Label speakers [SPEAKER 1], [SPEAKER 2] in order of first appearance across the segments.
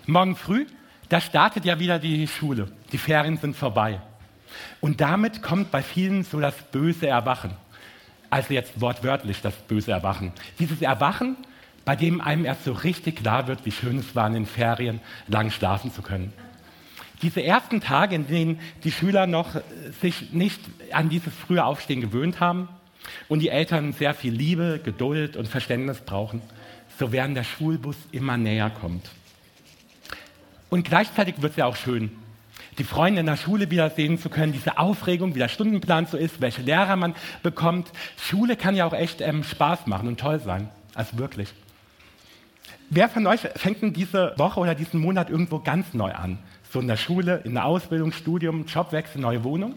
[SPEAKER 1] Morgen früh, da startet ja wieder die Schule. Die Ferien sind vorbei. Und damit kommt bei vielen so das böse Erwachen. Also jetzt wortwörtlich das böse Erwachen. Dieses Erwachen, bei dem einem erst so richtig klar wird, wie schön es war, in den Ferien lang schlafen zu können. Diese ersten Tage, in denen die Schüler noch sich nicht an dieses frühe Aufstehen gewöhnt haben und die Eltern sehr viel Liebe, Geduld und Verständnis brauchen, so während der Schulbus immer näher kommt. Und gleichzeitig wird es ja auch schön, die Freunde in der Schule wieder sehen zu können, diese Aufregung, wie der Stundenplan so ist, welche Lehrer man bekommt. Schule kann ja auch echt Spaß machen und toll sein, also wirklich. Wer von euch fängt denn diese Woche oder diesen Monat irgendwo ganz neu an? So in der Schule, in der Ausbildung, Studium, Jobwechsel, neue Wohnung?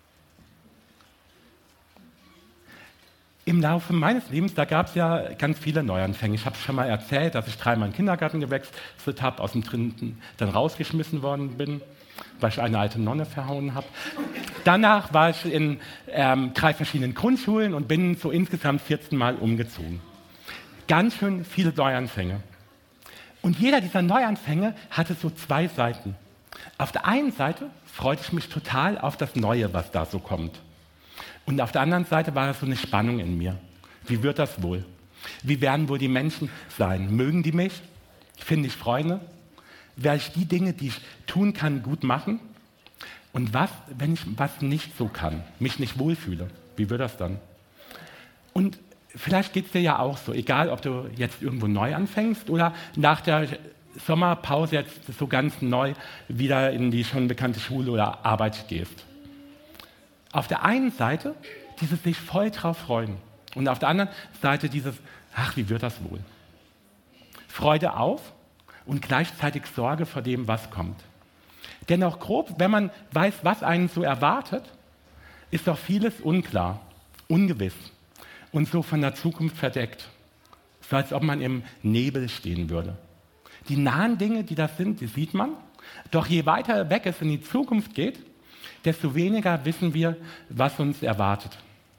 [SPEAKER 1] Im Laufe meines Lebens, da gab es ja ganz viele Neuanfänge. Ich habe schon mal erzählt, dass ich 3-mal in den Kindergarten gewechselt habe, aus dem 3. dann rausgeschmissen worden bin, weil ich eine alte Nonne verhauen habe. Danach war ich in 3 verschiedenen Grundschulen und bin so insgesamt 14 Mal umgezogen. Ganz schön viele Neuanfänge. Und jeder dieser Neuanfänge hatte so 2 Seiten. Auf der einen Seite freute ich mich total auf das Neue, was da so kommt. Und auf der anderen Seite war das so eine Spannung in mir. Wie wird das wohl? Wie werden wohl die Menschen sein? Mögen die mich? Finde ich Freunde? Werde ich die Dinge, die ich tun kann, gut machen? Und was, wenn ich was nicht so kann, mich nicht wohlfühle? Wie wird das dann? Und vielleicht geht es dir ja auch so, egal ob du jetzt irgendwo neu anfängst oder nach der Sommerpause jetzt so ganz neu wieder in die schon bekannte Schule oder Arbeit gehst. Auf der einen Seite dieses sich voll drauf freuen und auf der anderen Seite dieses, ach, wie wird das wohl? Freude auf und gleichzeitig Sorge vor dem, was kommt. Denn auch grob, wenn man weiß, was einen so erwartet, ist doch vieles unklar, ungewiss und so von der Zukunft verdeckt. So als ob man im Nebel stehen würde. Die nahen Dinge, die das sind, die sieht man. Doch je weiter weg es in die Zukunft geht, desto weniger wissen wir, was uns erwartet.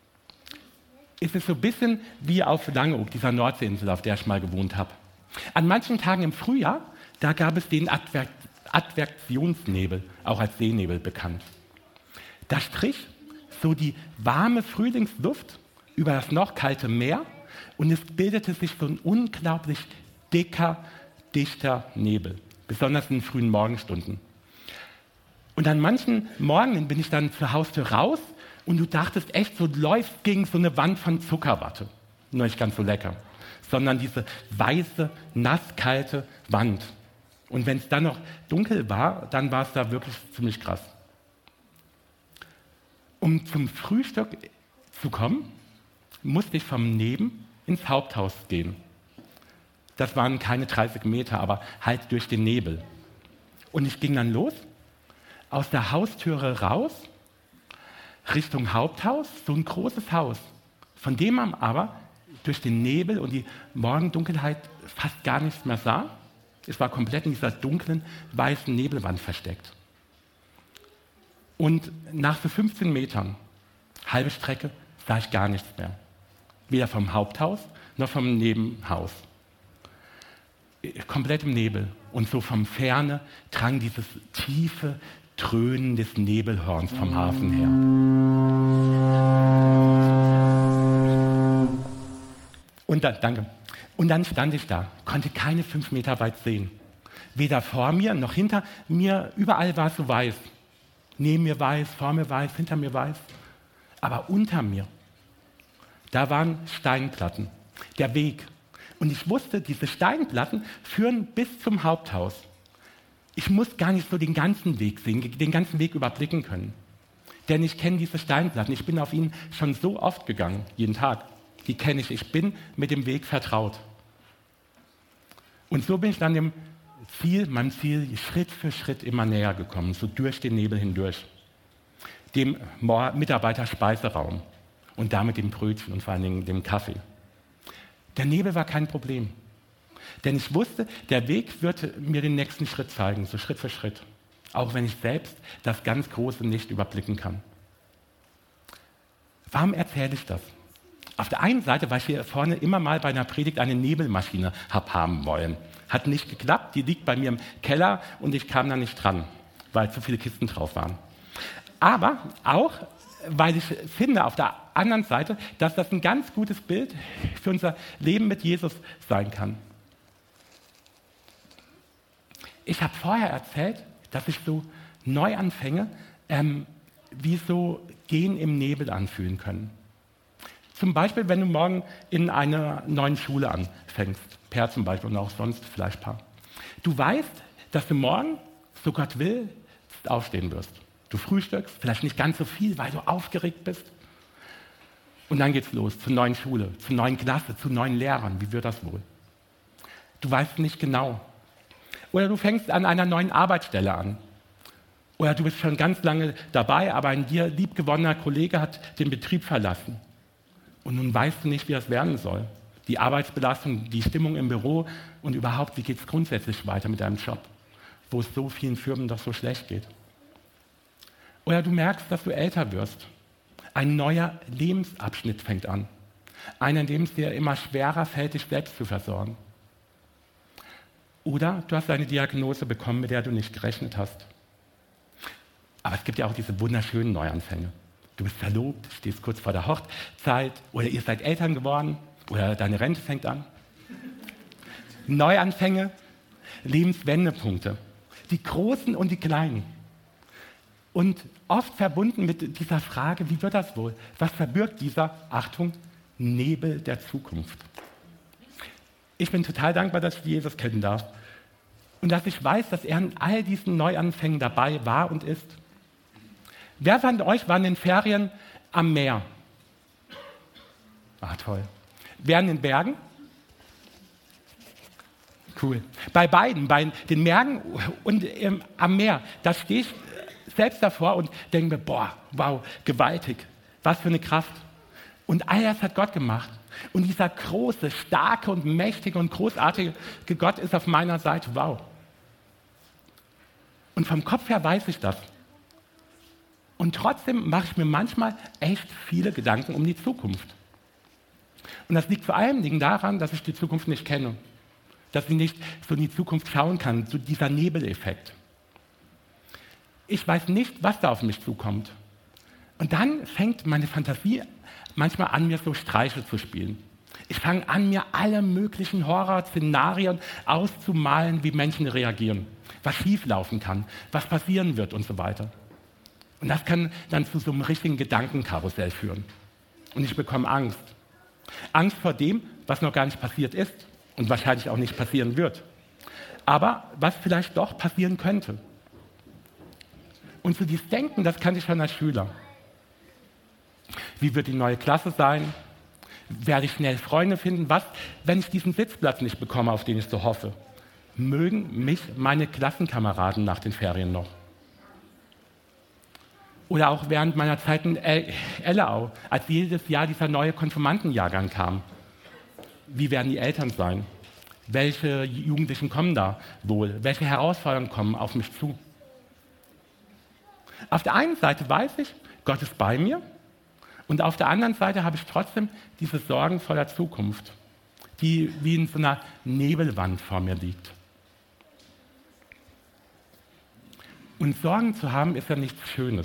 [SPEAKER 1] Es ist so ein bisschen wie auf Langeoog, dieser Nordseeinsel, auf der ich mal gewohnt habe. An manchen Tagen im Frühjahr, da gab es den Adversionsnebel, auch als Seenebel bekannt. Da strich so die warme Frühlingsluft über das noch kalte Meer und es bildete sich so ein unglaublich dicker Nebel, besonders in den frühen Morgenstunden. Und an manchen Morgen bin ich dann zur Haustür raus und du dachtest echt, so läufst gegen so eine Wand von Zuckerwatte. Nur nicht ganz so lecker, sondern diese weiße, nasskalte Wand. Und wenn es dann noch dunkel war, dann war es da wirklich ziemlich krass. Um zum Frühstück zu kommen, musste ich vom Neben ins Haupthaus gehen. Das waren keine 30 Meter, aber halt durch den Nebel. Und ich ging dann los, aus der Haustüre raus, Richtung Haupthaus, so ein großes Haus, von dem man aber durch den Nebel und die Morgendunkelheit fast gar nichts mehr sah. Es war komplett in dieser dunklen, weißen Nebelwand versteckt. Und nach so 15 Metern, halbe Strecke, sah ich gar nichts mehr. Weder vom Haupthaus noch vom Nebenhaus. Komplett im Nebel. Und so von Ferne drang dieses tiefe Dröhnen des Nebelhorns vom Hafen her. Und dann stand ich da, konnte keine 5 Meter weit sehen. Weder vor mir noch hinter mir, überall war es so weiß. Neben mir weiß, vor mir weiß, hinter mir weiß. Aber unter mir, da waren Steinplatten, der Weg. Und ich wusste, diese Steinplatten führen bis zum Haupthaus. Ich muss gar nicht so den ganzen Weg sehen, den ganzen Weg überblicken können. Denn ich kenne diese Steinplatten. Ich bin auf ihnen schon so oft gegangen, jeden Tag. Die kenne ich. Ich bin mit dem Weg vertraut. Und so bin ich dann meinem Ziel Schritt für Schritt immer näher gekommen, so durch den Nebel hindurch. Dem Mitarbeiterspeiserraum und damit dem Brötchen und vor allen Dingen dem Kaffee. Der Nebel war kein Problem. Denn ich wusste, der Weg wird mir den nächsten Schritt zeigen, so Schritt für Schritt. Auch wenn ich selbst das ganz Große nicht überblicken kann. Warum erzähle ich das? Auf der einen Seite, weil ich hier vorne immer mal bei einer Predigt eine Nebelmaschine haben wollen. Hat nicht geklappt, die liegt bei mir im Keller und ich kam da nicht dran, weil zu viele Kisten drauf waren. Aber auch, weil ich finde auf der anderen Seite, dass das ein ganz gutes Bild für unser Leben mit Jesus sein kann. Ich habe vorher erzählt, dass ich so Neuanfänge wie so Gehen im Nebel anfühlen können. Zum Beispiel, wenn du morgen in einer neuen Schule anfängst, Per zum Beispiel und auch sonst vielleicht Paar. Du weißt, dass du morgen, so Gott will, aufstehen wirst. Du frühstückst, vielleicht nicht ganz so viel, weil du aufgeregt bist. Und dann geht's los zur neuen Schule, zur neuen Klasse, zu neuen Lehrern. Wie wird das wohl? Du weißt nicht genau. Oder du fängst an einer neuen Arbeitsstelle an. Oder du bist schon ganz lange dabei, aber ein dir liebgewonnener Kollege hat den Betrieb verlassen. Und nun weißt du nicht, wie das werden soll. Die Arbeitsbelastung, die Stimmung im Büro und überhaupt, wie geht es grundsätzlich weiter mit deinem Job, wo es so vielen Firmen doch so schlecht geht. Oder du merkst, dass du älter wirst. Ein neuer Lebensabschnitt fängt an. Einer, in dem es dir immer schwerer fällt, dich selbst zu versorgen. Oder du hast eine Diagnose bekommen, mit der du nicht gerechnet hast. Aber es gibt ja auch diese wunderschönen Neuanfänge. Du bist verlobt, stehst kurz vor der Hochzeit oder ihr seid Eltern geworden oder deine Rente fängt an. Neuanfänge, Lebenswendepunkte, die großen und die kleinen. Und oft verbunden mit dieser Frage, wie wird das wohl? Was verbirgt dieser, Achtung, Nebel der Zukunft? Ich bin total dankbar, dass ich Jesus kennen darf und dass ich weiß, dass er in all diesen Neuanfängen dabei war und ist. Wer von euch war in den Ferien am Meer? Ah, toll. Wer in den Bergen? Cool. Bei beiden, bei den Bergen und am Meer, da stehe ich selbst davor und denke mir, boah, wow, gewaltig, was für eine Kraft. Und all das hat Gott gemacht. Und dieser große, starke und mächtige und großartige Gott ist auf meiner Seite, wow. Und vom Kopf her weiß ich das. Und trotzdem mache ich mir manchmal echt viele Gedanken um die Zukunft. Und das liegt vor allen Dingen daran, dass ich die Zukunft nicht kenne. Dass ich nicht so in die Zukunft schauen kann, so dieser Nebeleffekt. Ich weiß nicht, was da auf mich zukommt. Und dann fängt meine Fantasie manchmal an, mir so Streiche zu spielen. Ich fange an, mir alle möglichen Horrorszenarien auszumalen, wie Menschen reagieren, was schieflaufen kann, was passieren wird und so weiter. Und das kann dann zu so einem richtigen Gedankenkarussell führen. Und ich bekomme Angst. Angst vor dem, was noch gar nicht passiert ist und wahrscheinlich auch nicht passieren wird. Aber was vielleicht doch passieren könnte. Und so dieses Denken, das kannte ich schon als Schüler. Wie wird die neue Klasse sein? Werde ich schnell Freunde finden? Was, wenn ich diesen Sitzplatz nicht bekomme, auf den ich so hoffe? Mögen mich meine Klassenkameraden nach den Ferien noch? Oder auch während meiner Zeit in Elleau, als jedes Jahr dieser neue Konfirmandenjahrgang kam. Wie werden die Eltern sein? Welche Jugendlichen kommen da wohl? Welche Herausforderungen kommen auf mich zu? Auf der einen Seite weiß ich, Gott ist bei mir. Und auf der anderen Seite habe ich trotzdem diese Sorgen vor der Zukunft, die wie in so einer Nebelwand vor mir liegt. Und Sorgen zu haben, ist ja nichts Schönes.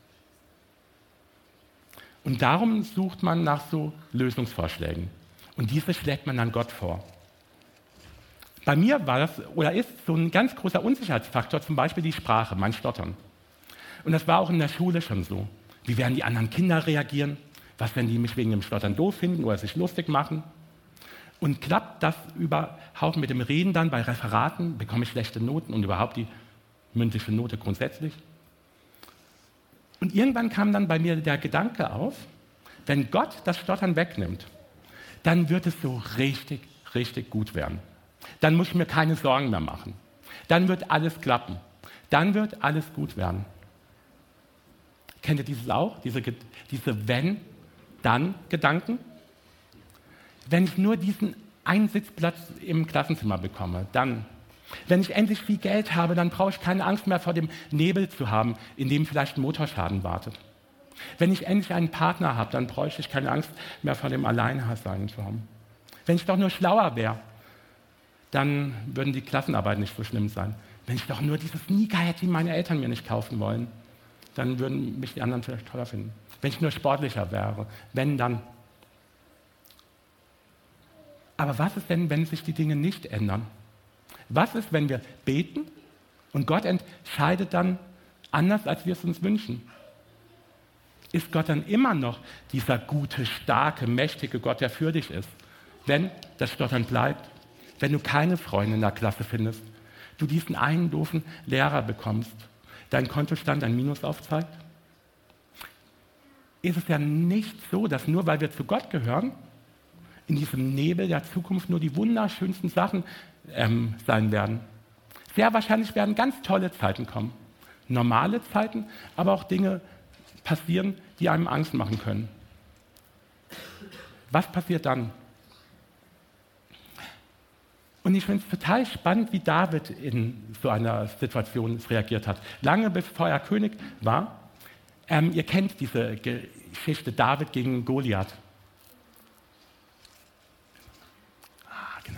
[SPEAKER 1] Und darum sucht man nach so Lösungsvorschlägen. Und diese schlägt man dann Gott vor. Bei mir war das oder ist so ein ganz großer Unsicherheitsfaktor zum Beispiel die Sprache, mein Stottern. Und das war auch in der Schule schon so. Wie werden die anderen Kinder reagieren? Was, wenn die mich wegen dem Stottern doof finden oder sich lustig machen? Und klappt das überhaupt mit dem Reden dann bei Referaten? Bekomme ich schlechte Noten und überhaupt die mündliche Note grundsätzlich? Und irgendwann kam dann bei mir der Gedanke auf, wenn Gott das Stottern wegnimmt, dann wird es so richtig, richtig gut werden. Dann muss ich mir keine Sorgen mehr machen. Dann wird alles klappen. Dann wird alles gut werden. Kennt ihr dieses auch? Diese Wenn-Dann-Gedanken? Wenn ich nur diesen einen Sitzplatz im Klassenzimmer bekomme, dann. Wenn ich endlich viel Geld habe, dann brauche ich keine Angst mehr vor dem Nebel zu haben, in dem vielleicht ein Motorschaden wartet. Wenn ich endlich einen Partner habe, dann bräuchte ich keine Angst mehr vor dem Alleinsein zu haben. Wenn ich doch nur schlauer wäre, dann würden die Klassenarbeiten nicht so schlimm sein. Wenn ich doch nur dieses Sneaker hätte, die meine Eltern mir nicht kaufen wollen, dann würden mich die anderen vielleicht toller finden. Wenn ich nur sportlicher wäre, wenn dann. Aber was ist denn, wenn sich die Dinge nicht ändern? Was ist, wenn wir beten und Gott entscheidet dann anders, als wir es uns wünschen? Ist Gott dann immer noch dieser gute, starke, mächtige Gott, der für dich ist? Wenn das Stottern bleibt, wenn du keine Freunde in der Klasse findest, du diesen einen doofen Lehrer bekommst, dein Kontostand ein Minus aufzeigt? Ist es ja nicht so, dass nur weil wir zu Gott gehören, in diesem Nebel der Zukunft nur die wunderschönsten Sachen sein werden. Sehr wahrscheinlich werden ganz tolle Zeiten kommen. Normale Zeiten, aber auch Dinge passieren, die einem Angst machen können. Was passiert dann? Und ich finde es total spannend, wie David in so einer Situation reagiert hat. Lange bevor er König war, ihr kennt diese Geschichte David gegen Goliath. Genau.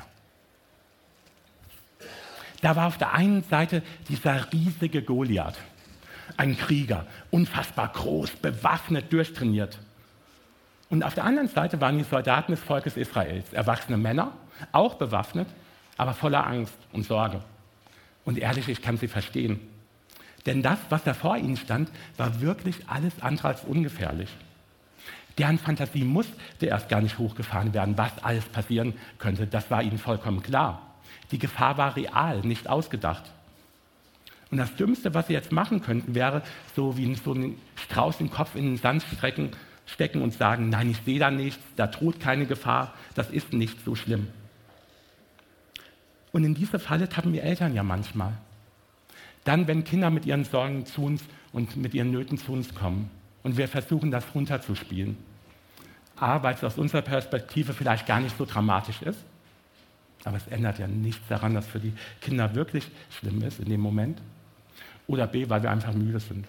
[SPEAKER 1] Da war auf der einen Seite dieser riesige Goliath, ein Krieger, unfassbar groß, bewaffnet, durchtrainiert. Und auf der anderen Seite waren die Soldaten des Volkes Israels, erwachsene Männer, auch bewaffnet, aber voller Angst und Sorge. Und ehrlich, ich kann sie verstehen. Denn das, was da vor ihnen stand, war wirklich alles andere als ungefährlich. Deren Fantasie musste erst gar nicht hochgefahren werden, was alles passieren könnte. Das war ihnen vollkommen klar. Die Gefahr war real, nicht ausgedacht. Und das Dümmste, was sie jetzt machen könnten, wäre so wie so einen Strauß den Kopf in den Sand stecken und sagen, nein, ich sehe da nichts, da droht keine Gefahr, das ist nicht so schlimm. Und in diese Falle tappen wir Eltern ja manchmal. Dann, wenn Kinder mit ihren Sorgen zu uns und mit ihren Nöten zu uns kommen und wir versuchen, das runterzuspielen. A, weil es aus unserer Perspektive vielleicht gar nicht so dramatisch ist, aber es ändert ja nichts daran, dass für die Kinder wirklich schlimm ist in dem Moment. Oder B, weil wir einfach müde sind.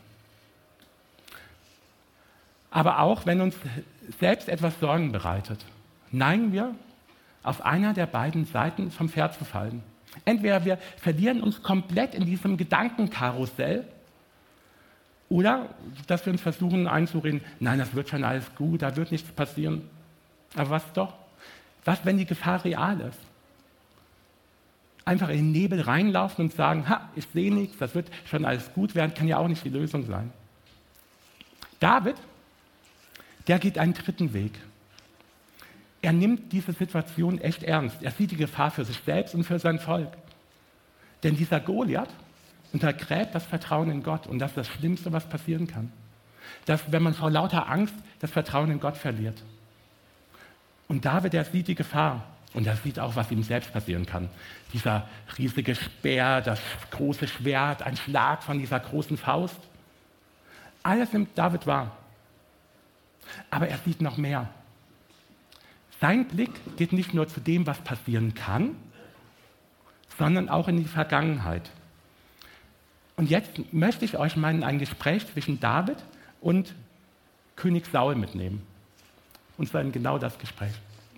[SPEAKER 1] Aber auch wenn uns selbst etwas Sorgen bereitet, neigen wir, auf einer der beiden Seiten vom Pferd zu fallen. Entweder wir verlieren uns komplett in diesem Gedankenkarussell oder dass wir uns versuchen einzureden, nein, das wird schon alles gut, da wird nichts passieren. Aber was doch? Was, wenn die Gefahr real ist? Einfach in den Nebel reinlaufen und sagen, ich sehe nichts, das wird schon alles gut werden, kann ja auch nicht die Lösung sein. David, der geht einen dritten Weg. Er nimmt diese Situation echt ernst. Er sieht die Gefahr für sich selbst und für sein Volk. Denn dieser Goliath untergräbt das Vertrauen in Gott. Und das ist das Schlimmste, was passieren kann. Dass, wenn man vor lauter Angst das Vertrauen in Gott verliert. Und David, der sieht die Gefahr. Und er sieht auch, was ihm selbst passieren kann. Dieser riesige Speer, das große Schwert, ein Schlag von dieser großen Faust. Alles nimmt David wahr. Aber er sieht noch mehr. Sein Blick geht nicht nur zu dem, was passieren kann, sondern auch in die Vergangenheit. Und jetzt möchte ich euch mal in ein Gespräch zwischen David und König Saul mitnehmen. Und zwar in genau das Gespräch.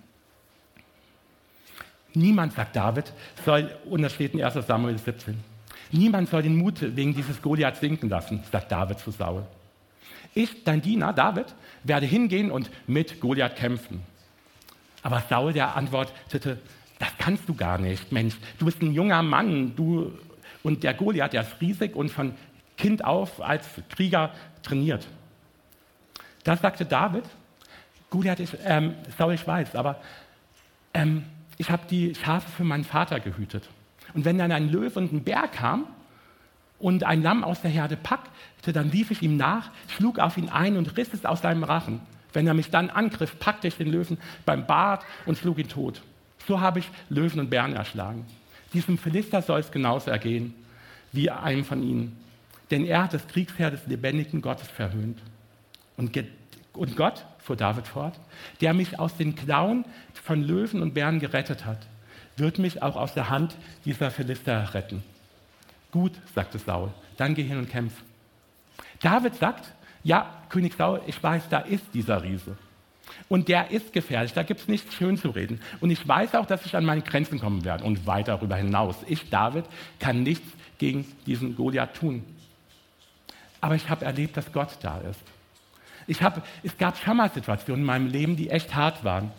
[SPEAKER 1] Niemand, sagt David, und das steht in 1 Samuel 17, niemand soll den Mut wegen dieses Goliath sinken lassen, sagt David zu Saul. Ich, dein Diener, David, werde hingehen und mit Goliath kämpfen. Aber Saul, der antwortete, das kannst du gar nicht, Mensch, du bist ein junger Mann, und der Goliath, der ist riesig und von Kind auf als Krieger trainiert. Da sagte David, Goliath ist, Saul, ich weiß, aber ich habe die Schafe für meinen Vater gehütet. Und wenn dann ein Löwe und ein Bär kam und ein Lamm aus der Herde packte, dann lief ich ihm nach, schlug auf ihn ein und riss es aus seinem Rachen. Wenn er mich dann angriff, packte ich den Löwen beim Bart und schlug ihn tot. So habe ich Löwen und Bären erschlagen. Diesem Philister soll es genauso ergehen wie einem von ihnen. Denn er hat das Kriegsheer des lebendigen Gottes verhöhnt. Und Gott, fuhr David fort, der mich aus den Klauen von Löwen und Bären gerettet hat, wird mich auch aus der Hand dieser Philister retten. Gut, sagte Saul, dann geh hin und kämpf. David sagt, ja, König Saul, ich weiß, da ist dieser Riese. Und der ist gefährlich, da gibt es nichts schön zu reden. Und ich weiß auch, dass ich an meine Grenzen kommen werde und weit darüber hinaus. Ich, David, kann nichts gegen diesen Goliath tun. Aber ich habe erlebt, dass Gott da ist. Es gab schon mal Situationen in meinem Leben, die echt hart waren.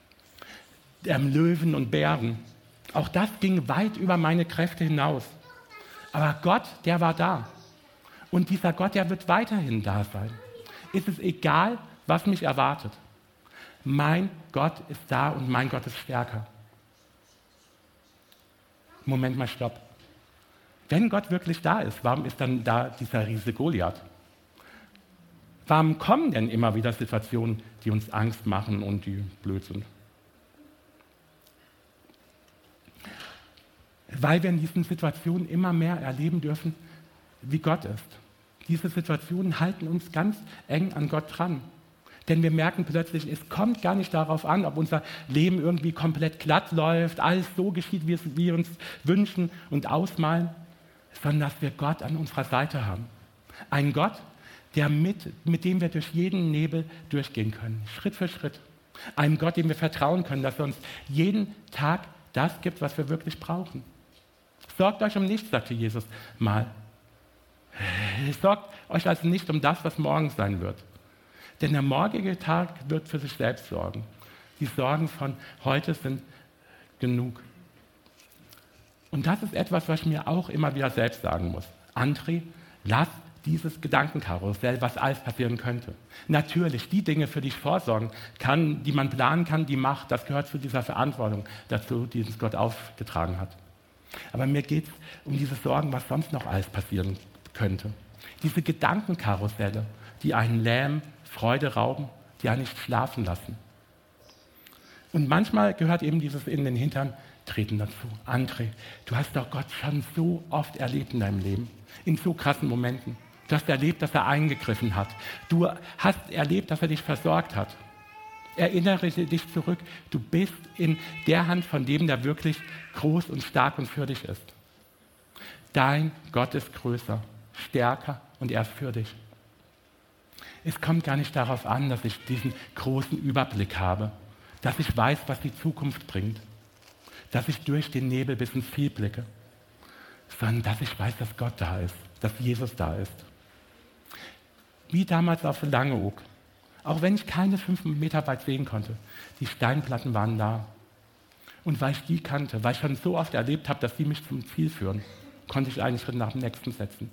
[SPEAKER 1] Löwen und Bären. Auch das ging weit über meine Kräfte hinaus. Aber Gott, der war da. Und dieser Gott, der wird weiterhin da sein. Ist es egal, was mich erwartet. Mein Gott ist da und mein Gott ist stärker. Moment mal, stopp. Wenn Gott wirklich da ist, warum ist dann da dieser Riese Goliath? Warum kommen denn immer wieder Situationen, die uns Angst machen und die blöd sind? Weil wir in diesen Situationen immer mehr erleben dürfen, wie Gott ist. Diese Situationen halten uns ganz eng an Gott dran. Denn wir merken plötzlich, es kommt gar nicht darauf an, ob unser Leben irgendwie komplett glatt läuft, alles so geschieht, wie wir uns wünschen und ausmalen, sondern dass wir Gott an unserer Seite haben. Einen Gott, mit dem wir durch jeden Nebel durchgehen können, Schritt für Schritt. Einen Gott, dem wir vertrauen können, dass er uns jeden Tag das gibt, was wir wirklich brauchen. Sorgt euch um nichts, sagte Jesus mal. Sorgt euch also nicht um das, was morgen sein wird. Denn der morgige Tag wird für sich selbst sorgen. Die Sorgen von heute sind genug. Und das ist etwas, was ich mir auch immer wieder selbst sagen muss. André, lass dieses Gedankenkarussell, was alles passieren könnte. Natürlich, die Dinge, für die ich vorsorgen kann, die man planen kann, die macht, das gehört zu dieser Verantwortung dazu, die uns Gott aufgetragen hat. Aber mir geht es um diese Sorgen, was sonst noch alles passieren könnte. Diese Gedankenkarusselle, die einen lähmen, Freude rauben, die einen nicht schlafen lassen. Und manchmal gehört eben dieses in den Hintern treten dazu. André, du hast doch Gott schon so oft erlebt in deinem Leben, in so krassen Momenten. Du hast erlebt, dass er eingegriffen hat. Du hast erlebt, dass er dich versorgt hat. Erinnere dich zurück, du bist in der Hand von dem, der wirklich groß und stark und für dich ist. Dein Gott ist größer, stärker und er ist für dich. Es kommt gar nicht darauf an, dass ich diesen großen Überblick habe, dass ich weiß, was die Zukunft bringt, dass ich durch den Nebel bis ins Ziel blicke, sondern dass ich weiß, dass Gott da ist, dass Jesus da ist. Wie damals auf Langeoog. Auch wenn ich keine 5 Meter weit sehen konnte, die Steinplatten waren da. Und weil ich die kannte, weil ich schon so oft erlebt habe, dass die mich zum Ziel führen, konnte ich einen Schritt nach dem nächsten setzen.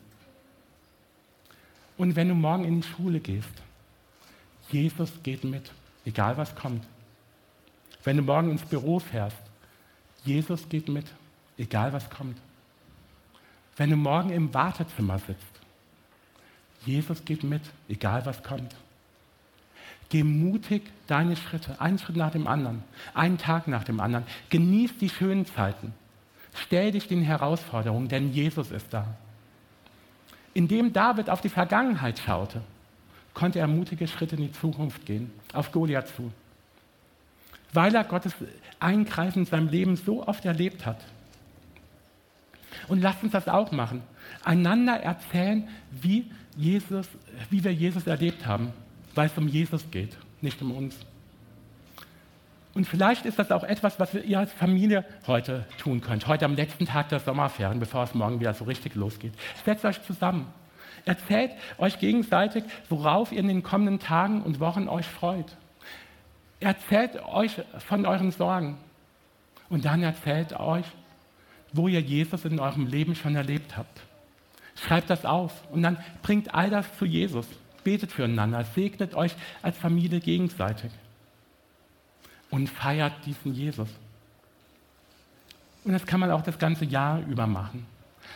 [SPEAKER 1] Und wenn du morgen in die Schule gehst, Jesus geht mit, egal was kommt. Wenn du morgen ins Büro fährst, Jesus geht mit, egal was kommt. Wenn du morgen im Wartezimmer sitzt, Jesus geht mit, egal was kommt. Geh mutig deine Schritte, einen Schritt nach dem anderen, einen Tag nach dem anderen. Genieß die schönen Zeiten. Stell dich den Herausforderungen, denn Jesus ist da. Indem David auf die Vergangenheit schaute, konnte er mutige Schritte in die Zukunft gehen, auf Goliath zu. Weil er Gottes Eingreifen in seinem Leben so oft erlebt hat. Und lasst uns das auch machen. Einander erzählen, wie wir Jesus erlebt haben, weil es um Jesus geht, nicht um uns. Und vielleicht ist das auch etwas, was ihr als Familie heute tun könnt. Heute am letzten Tag der Sommerferien, bevor es morgen wieder so richtig losgeht. Setzt euch zusammen. Erzählt euch gegenseitig, worauf ihr in den kommenden Tagen und Wochen euch freut. Erzählt euch von euren Sorgen. Und dann erzählt euch, wo ihr Jesus in eurem Leben schon erlebt habt. Schreibt das auf und dann bringt all das zu Jesus. Betet füreinander, segnet euch als Familie gegenseitig und feiert diesen Jesus. Und das kann man auch das ganze Jahr über machen.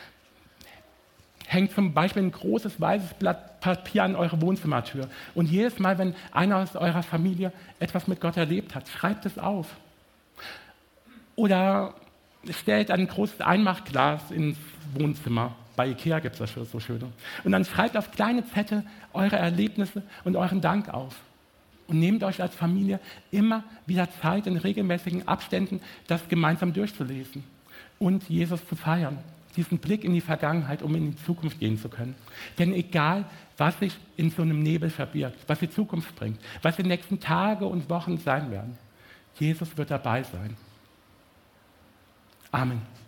[SPEAKER 1] Hängt zum Beispiel ein großes weißes Blatt Papier an eure Wohnzimmertür und jedes Mal, wenn einer aus eurer Familie etwas mit Gott erlebt hat, schreibt es auf. Oder stellt ein großes Einmachglas ins Wohnzimmer. Bei Ikea gibt es das so schöne. Und dann schreibt auf kleine Zettel eure Erlebnisse und euren Dank auf. Und nehmt euch als Familie immer wieder Zeit, in regelmäßigen Abständen das gemeinsam durchzulesen und Jesus zu feiern. diesen Blick in die Vergangenheit, um in die Zukunft gehen zu können. Denn egal, was sich in so einem Nebel verbirgt, was die Zukunft bringt, was die nächsten Tage und Wochen sein werden, Jesus wird dabei sein. Amen.